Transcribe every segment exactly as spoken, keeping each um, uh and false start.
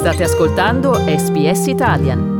State ascoltando S B S Italian.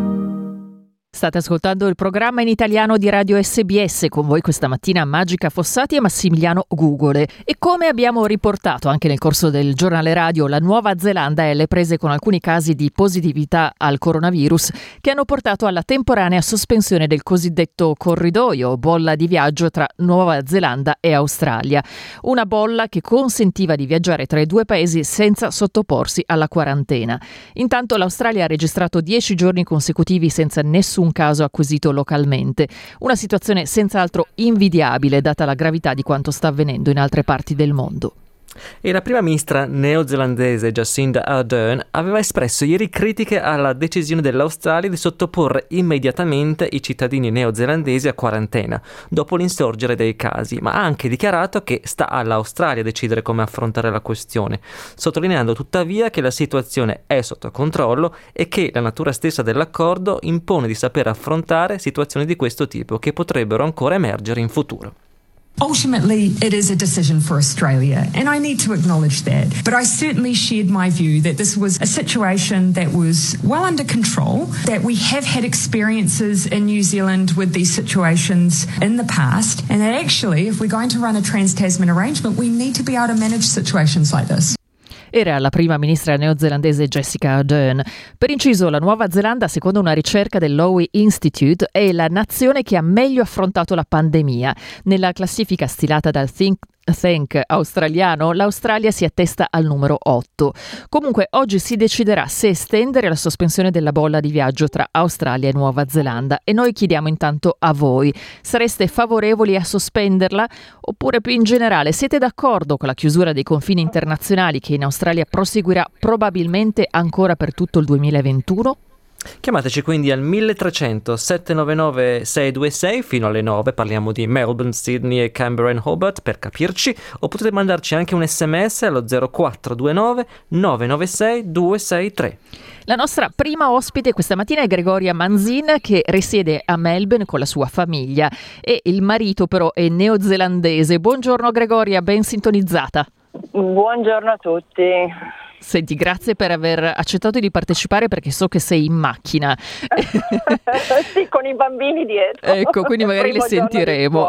State ascoltando il programma in italiano di Radio S B S, con voi questa mattina Magica Fossati e Massimiliano Gugole. E come abbiamo riportato anche nel corso del giornale radio, la Nuova Zelanda è alle prese con alcuni casi di positività al coronavirus che hanno portato alla temporanea sospensione del cosiddetto corridoio, bolla di viaggio tra Nuova Zelanda e Australia. Una bolla che consentiva di viaggiare tra i due paesi senza sottoporsi alla quarantena. Intanto l'Australia ha registrato dieci giorni consecutivi senza nessun un caso acquisito localmente. Una situazione senz'altro invidiabile data la gravità di quanto sta avvenendo in altre parti del mondo. E la prima ministra neozelandese Jacinda Ardern aveva espresso ieri critiche alla decisione dell'Australia di sottoporre immediatamente i cittadini neozelandesi a quarantena dopo l'insorgere dei casi, ma ha anche dichiarato che sta all'Australia decidere come affrontare la questione, sottolineando tuttavia che la situazione è sotto controllo e che la natura stessa dell'accordo impone di saper affrontare situazioni di questo tipo che potrebbero ancora emergere in futuro. Ultimately, it is a decision for Australia, and I need to acknowledge that. But I certainly shared my view that this was a situation that was well under control, that we have had experiences in New Zealand with these situations in the past, and that actually, if we're going to run a Trans-Tasman arrangement, we need to be able to manage situations like this. Era la prima ministra neozelandese Jacinda Ardern. Per inciso, la Nuova Zelanda, secondo una ricerca del Lowy Institute, è la nazione che ha meglio affrontato la pandemia. Nella classifica stilata dal Think Tank australiano, l'Australia si attesta al numero otto. Comunque, oggi si deciderà se estendere la sospensione della bolla di viaggio tra Australia e Nuova Zelanda e noi chiediamo intanto a voi: sareste favorevoli a sospenderla? Oppure più in generale, siete d'accordo con la chiusura dei confini internazionali che in Australia proseguirà probabilmente ancora per tutto il duemilaventuno? Chiamateci quindi al milletrecento sette nove nove sei due sei fino alle nove, parliamo di Melbourne, Sydney e Canberra e Hobart per capirci, o potete mandarci anche un sms allo zero quattro due nove nove nove sei due sei tre. La nostra prima ospite questa mattina è Gregoria Manzin, che risiede a Melbourne con la sua famiglia e il marito però è neozelandese. Buongiorno Gregoria, ben sintonizzata. Buongiorno a tutti. Senti, grazie per aver accettato di partecipare perché so che sei in macchina. Sì, con i bambini dietro. Ecco, quindi magari le sentiremo.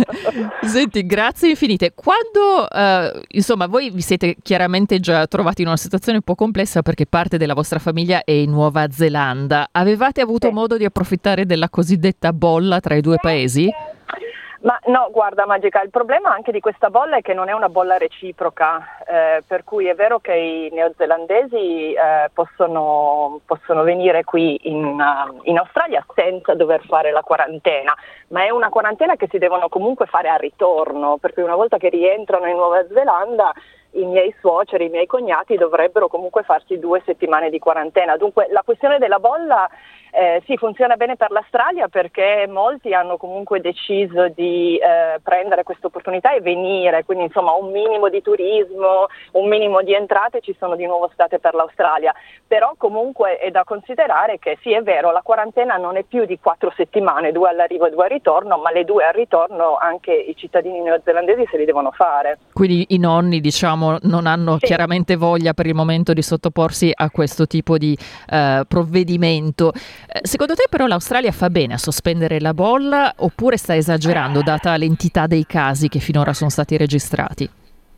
Senti, grazie infinite. Quando, eh, insomma, voi vi siete chiaramente già trovati in una situazione un po' complessa perché parte della vostra famiglia è in Nuova Zelanda. Avevate avuto sì. modo di approfittare della cosiddetta bolla tra i due paesi? Ma no, guarda Magica, il problema anche di questa bolla è che non è una bolla reciproca, eh, per cui è vero che i neozelandesi eh, possono, possono venire qui in, uh, in Australia senza dover fare la quarantena, ma è una quarantena che si devono comunque fare a ritorno, per cui una volta che rientrano in Nuova Zelanda i miei suoceri, i miei cognati dovrebbero comunque farsi due settimane di quarantena. Dunque la questione della bolla eh, sì, funziona bene per l'Australia perché molti hanno comunque deciso di eh, prendere questa opportunità e venire, quindi insomma un minimo di turismo, un minimo di entrate ci sono di nuovo state per l'Australia, però comunque è da considerare che sì, è vero, la quarantena non è più di quattro settimane, due all'arrivo e due al ritorno, ma le due al ritorno anche i cittadini neozelandesi se li devono fare. Quindi i nonni, diciamo, non hanno sì. chiaramente voglia per il momento di sottoporsi a questo tipo di eh, provvedimento. Eh, secondo te però l'Australia fa bene a sospendere la bolla oppure sta esagerando data l'entità dei casi che finora sono stati registrati?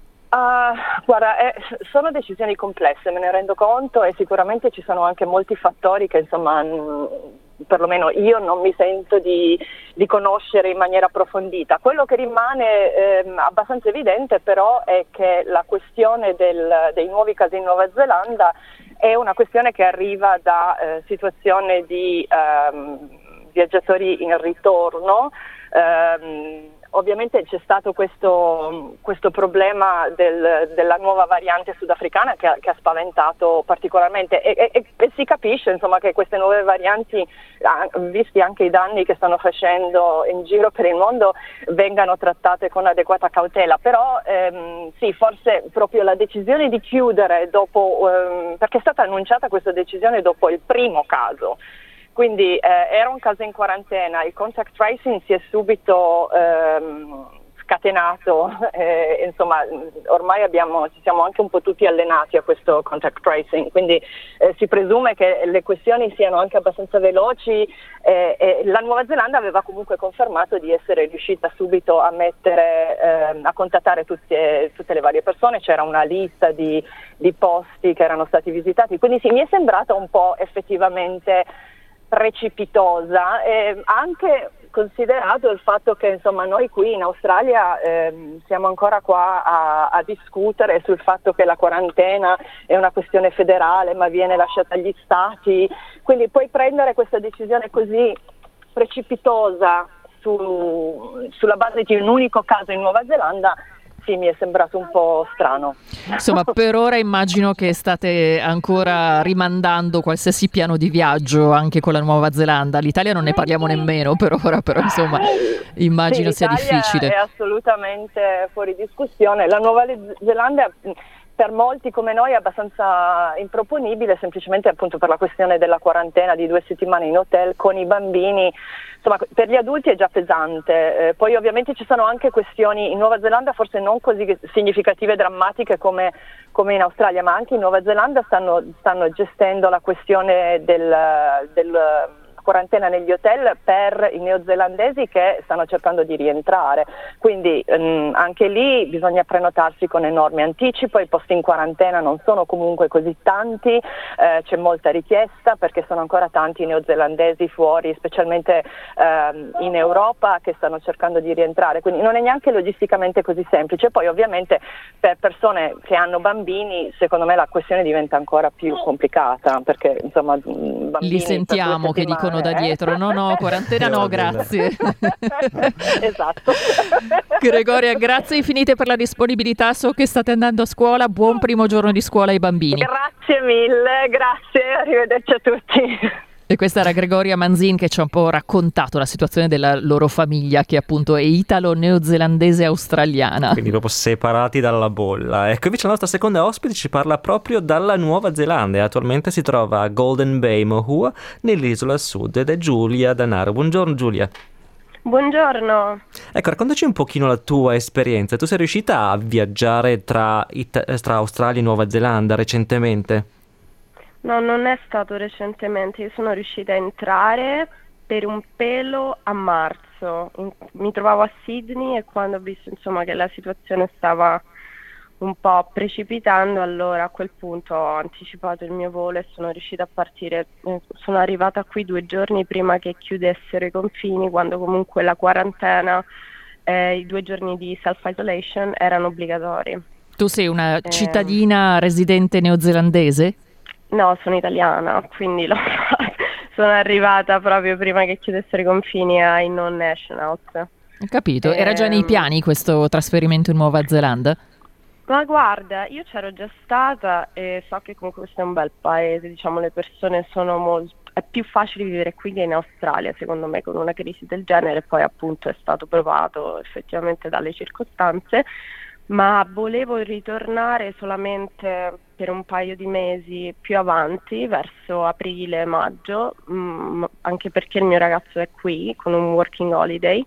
Uh, guarda, eh, sono decisioni complesse, me ne rendo conto, e sicuramente ci sono anche molti fattori che insomma mh, perlomeno io non mi sento di, di conoscere in maniera approfondita. Quello che rimane eh, abbastanza evidente però è che la questione del, dei nuovi casi in Nuova Zelanda è una questione che arriva da eh, situazione di ehm, viaggiatori in ritorno. ehm, Ovviamente c'è stato questo, questo problema del, della nuova variante sudafricana che ha, che ha spaventato particolarmente e, e, e si capisce insomma che queste nuove varianti, visti anche i danni che stanno facendo in giro per il mondo, vengano trattate con adeguata cautela, però ehm, sì, forse proprio la decisione di chiudere dopo, ehm, perché è stata annunciata questa decisione dopo il primo caso. Quindi eh, era un caso in quarantena, il contact tracing si è subito ehm, scatenato, eh, insomma ormai abbiamo, ci siamo anche un po' tutti allenati a questo contact tracing, quindi eh, si presume che le questioni siano anche abbastanza veloci. Eh, eh, la Nuova Zelanda aveva comunque confermato di essere riuscita subito a mettere, eh, a contattare tutte, tutte le varie persone, c'era una lista di, di posti che erano stati visitati, quindi sì, mi è sembrata un po' effettivamente precipitosa, eh, anche considerato il fatto che insomma noi qui in Australia eh, siamo ancora qua a, a discutere sul fatto che la quarantena è una questione federale ma viene lasciata agli stati, quindi poi prendere questa decisione così precipitosa su, sulla base di un unico caso in Nuova Zelanda, sì, mi è sembrato un po' strano. Insomma, per ora immagino che state ancora rimandando qualsiasi piano di viaggio anche con la Nuova Zelanda. L'Italia non ne parliamo nemmeno per ora, però insomma immagino sì, sia difficile. È assolutamente fuori discussione. La Nuova Zelanda per molti come noi è abbastanza improponibile, semplicemente appunto per la questione della quarantena di due settimane in hotel con i bambini. Insomma, per gli adulti è già pesante, eh, poi ovviamente ci sono anche questioni in Nuova Zelanda forse non così significative e drammatiche come, come in Australia, ma anche in Nuova Zelanda stanno, stanno gestendo la questione del, del quarantena negli hotel per i neozelandesi che stanno cercando di rientrare, quindi ehm, anche lì bisogna prenotarsi con enorme anticipo, i posti in quarantena non sono comunque così tanti, eh, c'è molta richiesta perché sono ancora tanti i neozelandesi fuori, specialmente ehm, in Europa, che stanno cercando di rientrare, quindi non è neanche logisticamente così semplice. Poi ovviamente per persone che hanno bambini secondo me la questione diventa ancora più complicata, perché insomma bambini li sentiamo che dicono da dietro no no quarantena no grazie. Esatto. Gregoria, grazie infinite per la disponibilità, so che state andando a scuola, buon primo giorno di scuola ai bambini. Grazie mille, grazie, arrivederci a tutti. E questa era Gregoria Manzin che ci ha un po' raccontato la situazione della loro famiglia, che appunto è italo-neozelandese australiana. Quindi proprio separati dalla bolla. Ecco, invece la nostra seconda ospite ci parla proprio dalla Nuova Zelanda e attualmente si trova a Golden Bay, Mohua, nell'isola sud, ed è Giulia Danaro. Buongiorno Giulia. Buongiorno. Ecco, raccontaci un pochino la tua esperienza. Tu sei riuscita a viaggiare tra, It- tra Australia e Nuova Zelanda recentemente? No, non è stato recentemente, io sono riuscita a entrare per un pelo a marzo, In- mi trovavo a Sydney e quando ho visto insomma che la situazione stava un po' precipitando, allora a quel punto ho anticipato il mio volo e sono riuscita a partire. Eh, sono arrivata qui due giorni prima che chiudessero i confini, quando comunque la quarantena e i due giorni di self-isolation erano obbligatori. Tu sei una Eh, cittadina residente neozelandese? No, sono italiana, quindi l'ho fatta. Sono arrivata proprio prima che chiudessero i confini ai non-nationals. Ho capito, era già nei Ehm, piani questo trasferimento in Nuova Zelanda? Ma guarda, io c'ero già stata e so che comunque questo è un bel paese, diciamo le persone sono molto... È più facile vivere qui che in Australia, secondo me, con una crisi del genere, poi appunto è stato provato effettivamente dalle circostanze, ma volevo ritornare solamente per un paio di mesi più avanti, verso aprile, maggio, mh, anche perché il mio ragazzo è qui con un working holiday,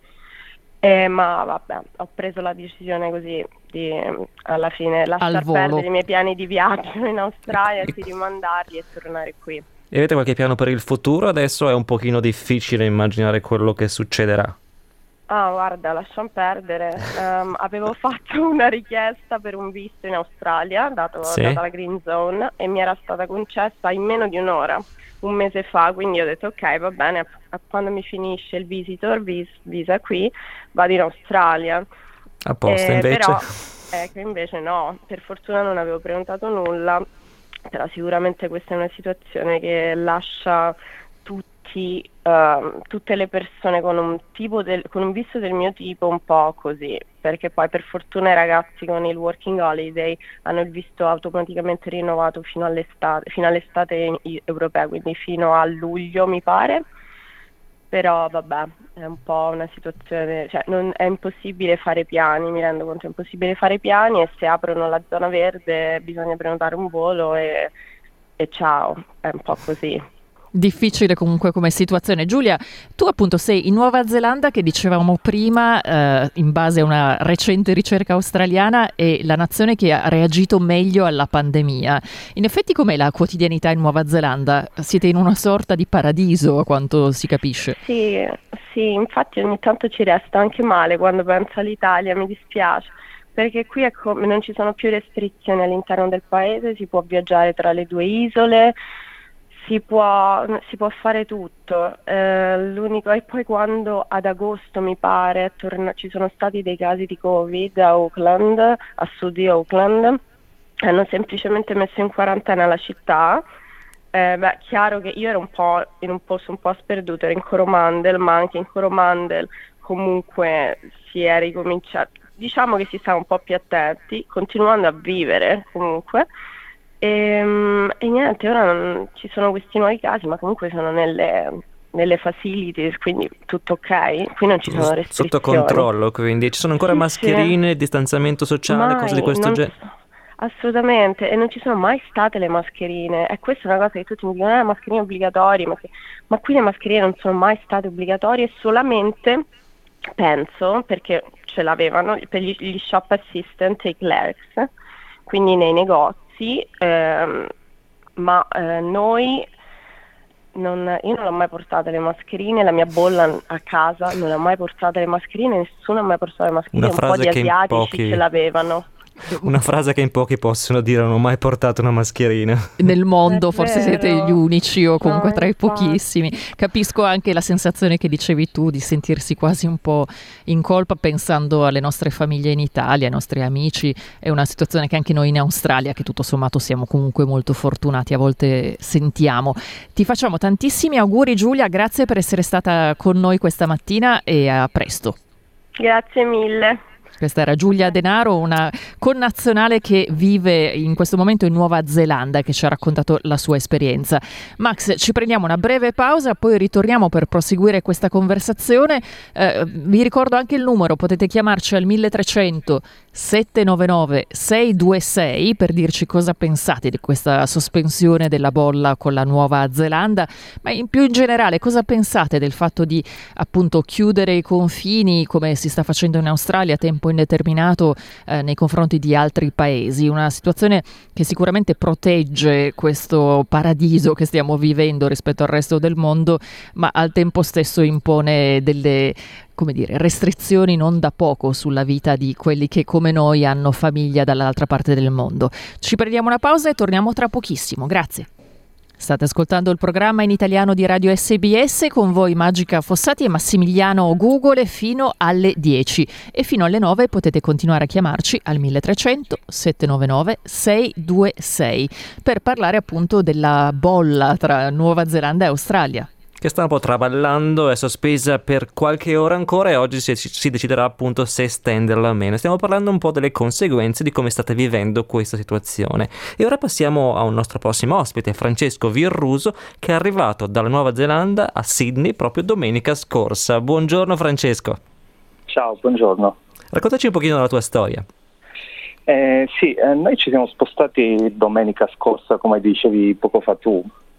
eh, ma vabbè, ho preso la decisione così di alla fine lasciar volo. perdere i miei piani di viaggio in Australia, di rimandarli e tornare qui. E avete qualche piano per il futuro? Adesso è un pochino difficile immaginare quello che succederà. Ah, guarda, lasciamo perdere. Um, avevo fatto una richiesta per un visto in Australia, dato, Sì. data la Green Zone, e mi era stata concessa in meno di un'ora, un mese fa, quindi ho detto ok, va bene, a, a quando mi finisce il visitor vis- visa qui, vado in Australia. A posto, Eh, invece? Però, ecco, invece no, per fortuna non avevo prenotato nulla, però sicuramente questa è una situazione che lascia tutti, ehm, tutte le persone con un tipo del, con un visto del mio tipo un po' così, perché poi per fortuna i ragazzi con il working holiday hanno il visto automaticamente rinnovato fino all'estate, fino all'estate in- i- europea, quindi fino a luglio mi pare. Però vabbè, è un po' una situazione, cioè non è impossibile fare piani, mi rendo conto, è impossibile fare piani, e se aprono la zona verde bisogna prenotare un volo e, e ciao, è un po' così. Difficile comunque come situazione. Giulia, tu appunto sei in Nuova Zelanda, che dicevamo prima, eh, in base a una recente ricerca australiana, è la nazione che ha reagito meglio alla pandemia. In effetti com'è la quotidianità in Nuova Zelanda? Siete in una sorta di paradiso, a quanto si capisce. Sì, sì, infatti ogni tanto ci resta anche male quando penso all'Italia, mi dispiace, perché qui è come, non ci sono più restrizioni all'interno del paese, si può viaggiare tra le due isole, Si può, si può fare tutto, eh, l'unico, e poi quando ad agosto mi pare torna, ci sono stati dei casi di Covid a Auckland, a sud di Auckland, hanno semplicemente messo in quarantena la città. Eh, beh, chiaro che io ero un po' in un posto un po' sperduto, ero in Coromandel, ma anche in Coromandel comunque si è ricominciato, diciamo che si sta un po' più attenti, continuando a vivere comunque. E, e niente, ora non, ci sono questi nuovi casi, ma comunque sono nelle, nelle facilities, quindi tutto ok, qui non ci sono restrizioni. Sotto controllo, quindi ci sono ancora sì, mascherine, sì. distanziamento sociale, Mai, cose di questo non, genere? Assolutamente, e non ci sono mai state le mascherine, e questa è una cosa che tutti mi dicono, eh, mascherine obbligatorie, ma, ma qui le mascherine non sono mai state obbligatorie, solamente, penso, perché ce l'avevano, per gli, gli shop assistant e i clerks, quindi nei negozi. Sì, ehm, ma eh, noi non, io non ho mai portato le mascherine, la mia bolla a casa non ha mai portato le mascherine, nessuno ha mai portato le mascherine, Una un po' frase di che in asiatici pochi- ce l'avevano. Una frase che in pochi possono dire: non ho mai portato una mascherina. Nel mondo È forse vero. siete gli unici, o comunque No, tra i infatti. pochissimi. Capisco anche la sensazione che dicevi tu di sentirsi quasi un po' in colpa pensando alle nostre famiglie in Italia, ai nostri amici. È una situazione che anche noi in Australia, che tutto sommato siamo comunque molto fortunati, a volte sentiamo. Ti facciamo tantissimi auguri, Giulia, grazie per essere stata con noi questa mattina e a presto. Grazie mille. Questa era Giulia Denaro, una connazionale che vive in questo momento in Nuova Zelanda e che ci ha raccontato la sua esperienza. Max, ci prendiamo una breve pausa, poi ritorniamo per proseguire questa conversazione. Eh, vi ricordo anche il numero, potete chiamarci al milletrecento sette nove nove sei due sei per dirci cosa pensate di questa sospensione della bolla con la Nuova Zelanda, ma in più in generale cosa pensate del fatto di appunto chiudere i confini come si sta facendo in Australia a tempo indeterminato eh, nei confronti di altri paesi, una situazione che sicuramente protegge questo paradiso che stiamo vivendo rispetto al resto del mondo, ma al tempo stesso impone delle, come dire, restrizioni non da poco sulla vita di quelli che come noi hanno famiglia dall'altra parte del mondo. Ci prendiamo una pausa e torniamo tra pochissimo. Grazie. State ascoltando il programma in italiano di Radio S B S, con voi Magica Fossati e Massimiliano Gugole fino alle dieci, e fino alle nove potete continuare a chiamarci al milletrecento sette nove nove sei due sei per parlare appunto della bolla tra Nuova Zelanda e Australia, che sta un po' traballando, è sospesa per qualche ora ancora e oggi si, si deciderà appunto se estenderla o meno. Stiamo parlando un po' delle conseguenze di come state vivendo questa situazione. E ora passiamo a un nostro prossimo ospite, Francesco Virruso, che è arrivato dalla Nuova Zelanda a Sydney proprio domenica scorsa. Buongiorno Francesco. Ciao, buongiorno. Raccontaci un pochino della tua storia. Eh, sì, eh, noi ci siamo spostati domenica scorsa, come dicevi poco fa tu.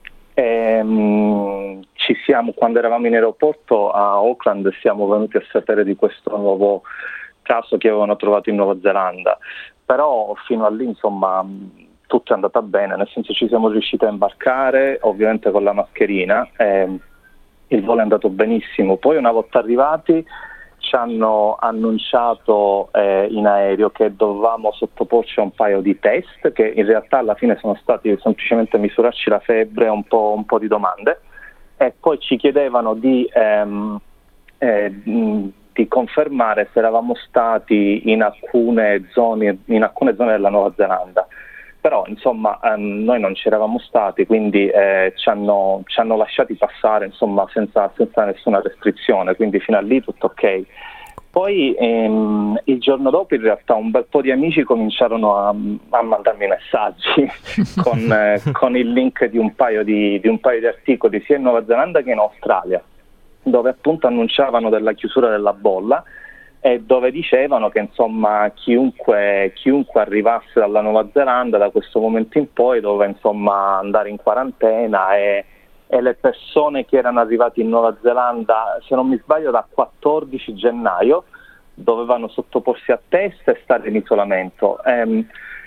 Ehm, ci siamo, quando eravamo in aeroporto a Auckland, siamo venuti a sapere di questo nuovo caso che avevano trovato in Nuova Zelanda, però fino a lì insomma tutto è andato bene, nel senso ci siamo riusciti a imbarcare ovviamente con la mascherina, ehm, il volo è andato benissimo. Poi una volta arrivati ci hanno annunciato eh, in aereo che dovevamo sottoporci a un paio di test che in realtà alla fine sono stati semplicemente misurarci la febbre e un po', un po' di domande, e poi ci chiedevano di, ehm, eh, di confermare se eravamo stati in alcune zone, in alcune zone della Nuova Zelanda. Però insomma ehm, noi non ci eravamo stati, quindi eh, ci, hanno, ci hanno lasciati passare insomma senza, senza nessuna restrizione, quindi fino a lì tutto ok. Poi ehm, il giorno dopo in realtà un bel po' di amici cominciarono a, a mandarmi messaggi con, eh, con il link di un paio di, di un paio di articoli sia in Nuova Zelanda che in Australia, dove appunto annunciavano della chiusura della bolla e dove dicevano che insomma chiunque, chiunque arrivasse dalla Nuova Zelanda da questo momento in poi doveva insomma andare in quarantena e, e le persone che erano arrivate in Nuova Zelanda, se non mi sbaglio da quattordici gennaio, dovevano sottoporsi a test e stare in isolamento. Ehm,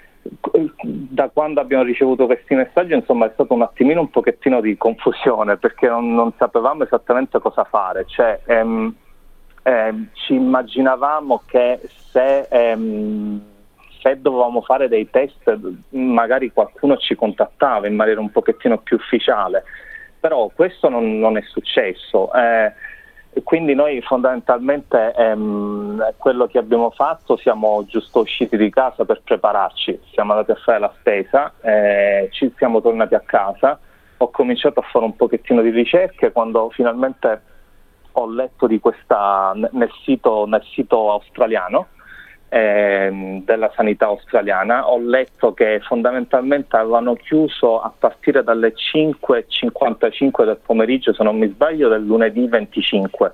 da quando abbiamo ricevuto questi messaggi, insomma, è stato un attimino un pochettino di confusione, perché non, non sapevamo esattamente cosa fare. Cioè, ehm, ehm, ci immaginavamo che se, ehm, se dovevamo fare dei test, magari qualcuno ci contattava in maniera un pochettino più ufficiale, però questo non, non è successo. Eh, Quindi noi fondamentalmente ehm, quello che abbiamo fatto, siamo giusto usciti di casa per prepararci, siamo andati a fare la spesa, eh, ci siamo tornati a casa, ho cominciato a fare un pochettino di ricerche quando finalmente ho letto di questa nel sito, nel sito australiano, ehm, della sanità australiana, ho letto che fondamentalmente avevano chiuso a partire dalle cinque e cinquantacinque del pomeriggio, se non mi sbaglio, del lunedì venticinque.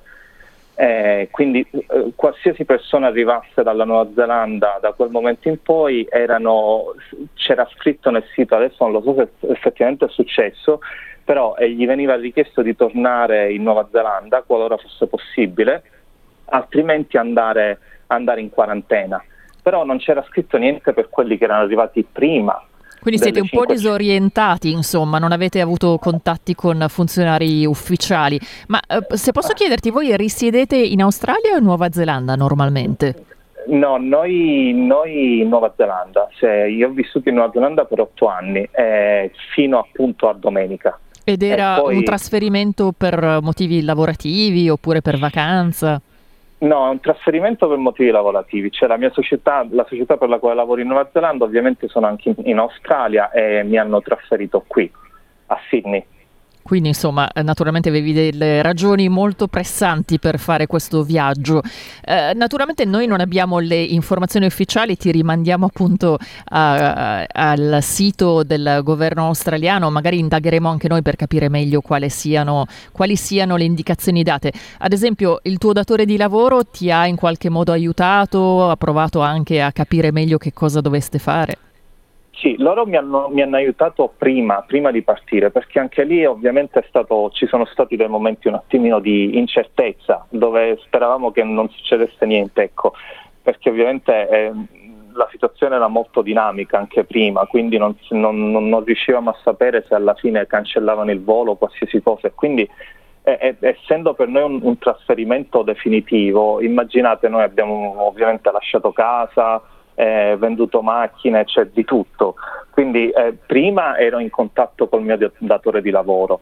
Eh, quindi eh, qualsiasi persona arrivasse dalla Nuova Zelanda da quel momento in poi erano, c'era scritto nel sito, adesso non lo so se effettivamente è successo, però eh, gli veniva richiesto di tornare in Nuova Zelanda qualora fosse possibile, altrimenti andare andare in quarantena, però non c'era scritto niente per quelli che erano arrivati prima. Quindi siete un po' disorientati, insomma, non avete avuto contatti con funzionari ufficiali. Ma eh, se posso chiederti, voi risiedete in Australia o in Nuova Zelanda normalmente? No, noi, noi in Nuova Zelanda. Cioè, io ho vissuto in Nuova Zelanda per otto anni, eh, fino appunto a domenica. Ed era poi... un trasferimento per motivi lavorativi oppure per vacanza? No, è un trasferimento per motivi lavorativi. Cioè, la mia società, la società per la quale lavoro in Nuova Zelanda, ovviamente sono anche in, in Australia e mi hanno trasferito qui, a Sydney. Quindi insomma naturalmente avevi delle ragioni molto pressanti per fare questo viaggio. Eh, naturalmente noi non abbiamo le informazioni ufficiali, ti rimandiamo appunto a, a, al sito del governo australiano, magari indagheremo anche noi per capire meglio quali siano, quali siano le indicazioni date. Ad esempio, il tuo datore di lavoro ti ha in qualche modo aiutato, ha provato anche a capire meglio che cosa doveste fare? Sì, loro mi hanno, mi hanno aiutato prima, prima di partire, perché anche lì ovviamente è stato, ci sono stati dei momenti un attimino di incertezza, dove speravamo che non succedesse niente, ecco, perché ovviamente eh, la situazione era molto dinamica anche prima, quindi non, non, non riuscivamo a sapere se alla fine cancellavano il volo o qualsiasi cosa, e quindi eh, eh, essendo per noi un, un trasferimento definitivo, immaginate, noi abbiamo ovviamente lasciato casa, Eh, venduto macchine, c'è di tutto, quindi eh, prima ero in contatto col mio datore di lavoro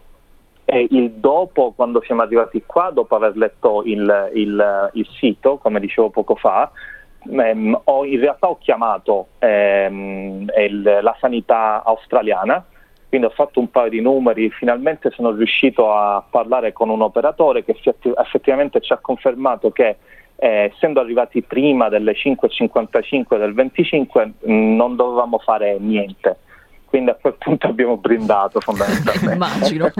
e il dopo, quando siamo arrivati qua, dopo aver letto il, il, il sito, come dicevo poco fa, ehm, ho, in realtà ho chiamato ehm, il, la sanità australiana, quindi ho fatto un paio di numeri, finalmente sono riuscito a parlare con un operatore che effettivamente ci ha confermato che Eh, essendo arrivati prima delle cinque e cinquantacinque del venticinque mh, non dovevamo fare niente, quindi a quel punto abbiamo brindato fondamentalmente. Immagino.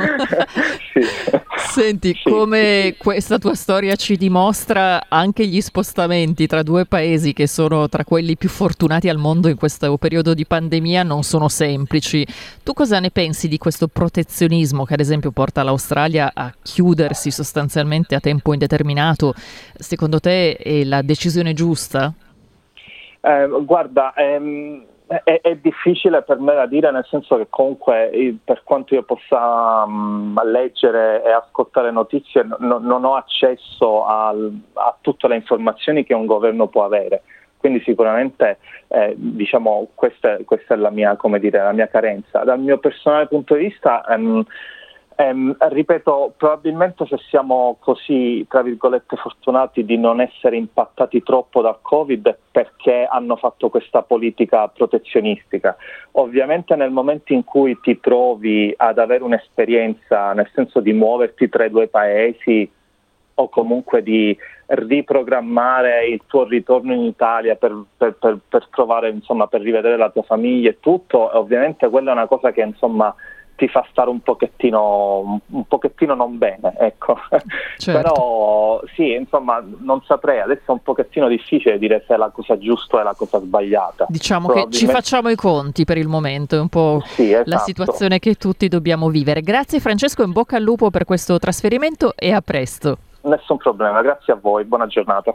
Sì. Senti, sì, come sì. questa tua storia ci dimostra, anche gli spostamenti tra due paesi che sono tra quelli più fortunati al mondo in questo periodo di pandemia non sono semplici. Tu cosa ne pensi di questo protezionismo che ad esempio porta l'Australia a chiudersi sostanzialmente a tempo indeterminato? Secondo te è la decisione giusta? Eh, guarda, ehm... È, è difficile per me da dire, nel senso che comunque per quanto io possa um, leggere e ascoltare notizie no, non ho accesso al, a tutte le informazioni che un governo può avere, quindi sicuramente eh, diciamo questa, questa è la mia, come dire, la mia carenza. Dal mio personale punto di vista um, Um, ripeto, probabilmente se siamo così, tra virgolette, fortunati di non essere impattati troppo dal Covid, perché hanno fatto questa politica protezionistica. Ovviamente nel momento in cui ti trovi ad avere un'esperienza, nel senso di muoverti tra i due paesi o comunque di riprogrammare il tuo ritorno in Italia per, per, per, per trovare, insomma, per rivedere la tua famiglia e tutto, ovviamente quella è una cosa che, insomma, ti fa stare un pochettino un pochettino non bene, ecco. Certo. Però sì, insomma, non saprei, adesso è un pochettino difficile dire se è la cosa giusta o è la cosa sbagliata. Diciamo che ci facciamo i conti per il momento, è un po' sì, esatto. La situazione che tutti dobbiamo vivere. Grazie Francesco, in bocca al lupo per questo trasferimento e a presto. Nessun problema, grazie a voi, buona giornata.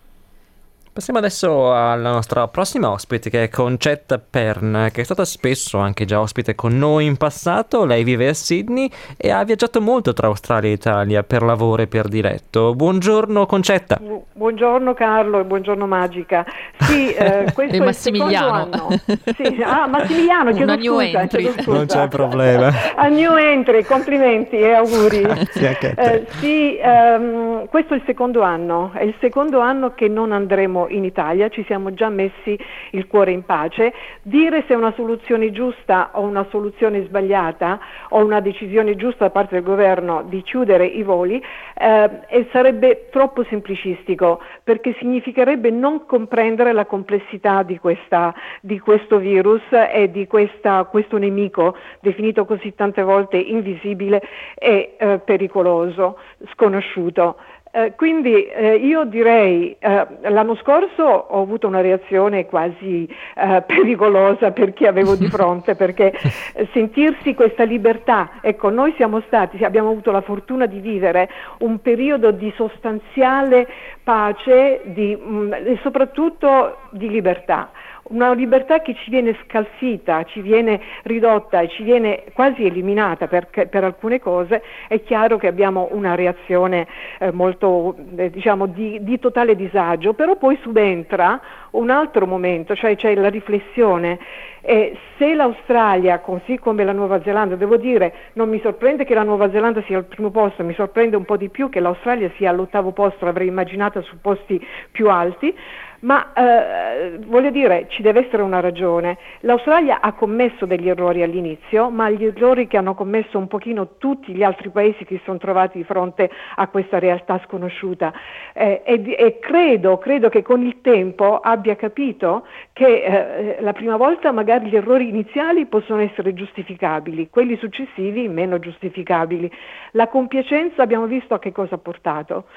Passiamo adesso alla nostra prossima ospite, che è Concetta Pern, che è stata spesso anche già ospite con noi in passato. Lei vive a Sydney e ha viaggiato molto tra Australia e Italia per lavoro e per diletto. Buongiorno Concetta. Buongiorno Carlo e buongiorno Magica. Sì, eh, questo e è Massimiliano. il secondo anno. Sì, ah, Massimiliano, chiedo Una new scusa, entry. chiedo scusa. Non c'è problema. A new entry, complimenti e auguri. Grazie anche a te. Eh, sì, ehm, questo è il secondo anno, è il secondo anno che non andremo in Italia, ci siamo già messi il cuore in pace. Dire se è una soluzione giusta o una soluzione sbagliata o una decisione giusta da parte del governo di chiudere i voli eh, e sarebbe troppo semplicistico, perché significherebbe non comprendere la complessità di, questa, di questo virus e di questa, questo nemico definito così tante volte invisibile e eh, pericoloso, sconosciuto. Eh, quindi eh, io direi, eh, l'anno scorso ho avuto una reazione quasi eh, pericolosa per chi avevo di fronte, perché eh, sentirsi questa libertà, ecco, noi siamo stati, abbiamo avuto la fortuna di vivere un periodo di sostanziale pace di, mh, e soprattutto di libertà. Una libertà che ci viene scalfita, ci viene ridotta e ci viene quasi eliminata per, per alcune cose. È chiaro che abbiamo una reazione eh, molto eh, diciamo di, di totale disagio, però poi subentra un altro momento, cioè c'è la riflessione. E se l'Australia, così come la Nuova Zelanda, devo dire, non mi sorprende che la Nuova Zelanda sia al primo posto, mi sorprende un po' di più che l'Australia sia all'ottavo posto, l'avrei immaginata su posti più alti, ma eh, voglio dire, ci deve essere una ragione. L'Australia ha commesso degli errori all'inizio, ma gli errori che hanno commesso un pochino tutti gli altri paesi che si sono trovati di fronte a questa realtà sconosciuta eh, e, e credo, credo che con il tempo abbia capito che eh, la prima volta magari gli errori iniziali possono essere giustificabili, quelli successivi meno giustificabili. La compiacenza abbiamo visto a che cosa ha portato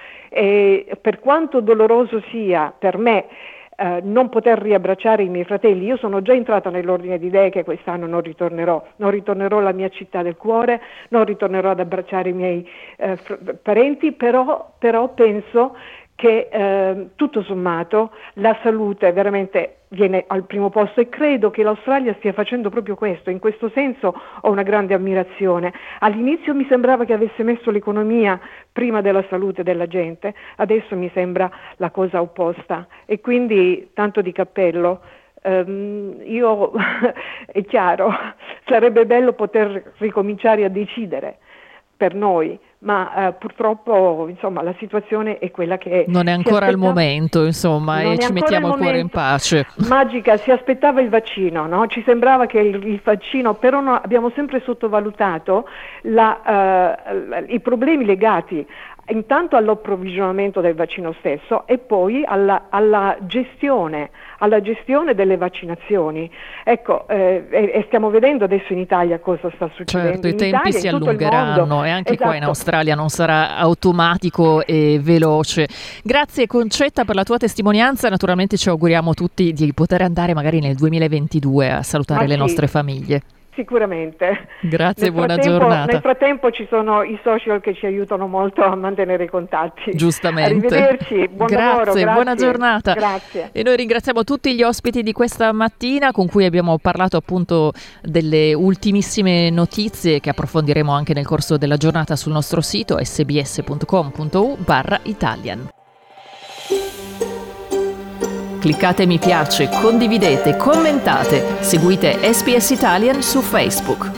e per quanto doloroso sia per me Uh, non poter riabbracciare i miei fratelli, io sono già entrata nell'ordine di idee che quest'anno non ritornerò, non ritornerò alla mia città del cuore, non ritornerò ad abbracciare i miei uh, fr- parenti, però, però penso che eh, tutto sommato la salute veramente viene al primo posto e credo che l'Australia stia facendo proprio questo. In questo senso ho una grande ammirazione. All'inizio mi sembrava che avesse messo l'economia prima della salute della gente, adesso mi sembra la cosa opposta e quindi tanto di cappello. Um, io è chiaro, sarebbe bello poter ricominciare a decidere per noi, ma uh, purtroppo insomma la situazione è quella che è. Non è ancora il momento, insomma, non e ci mettiamo il cuore in pace. Magica, si aspettava il vaccino, no? Ci sembrava che il, il vaccino, però no, abbiamo sempre sottovalutato la, uh, i problemi legati intanto all'approvvigionamento del vaccino stesso e poi alla, alla gestione, alla gestione delle vaccinazioni. Ecco, eh, e stiamo vedendo adesso in Italia cosa sta succedendo. Certo, i in tempi Italia, si in tutto allungheranno e anche esatto. Qua in Australia non sarà automatico e veloce. Grazie Concetta per la tua testimonianza, naturalmente ci auguriamo tutti di poter andare magari nel duemilaventidue a salutare Ma le sì. nostre famiglie. Sicuramente. Grazie, nel buona giornata. Nel frattempo ci sono i social che ci aiutano molto a mantenere i contatti. Giustamente. Arrivederci, buon grazie, lavoro. Grazie, buona giornata. Grazie. E noi ringraziamo tutti gli ospiti di questa mattina con cui abbiamo parlato appunto delle ultimissime notizie che approfondiremo anche nel corso della giornata sul nostro sito sbs.com.u barra Italian. Cliccate mi piace, condividete, commentate, seguite S B S Italian su Facebook.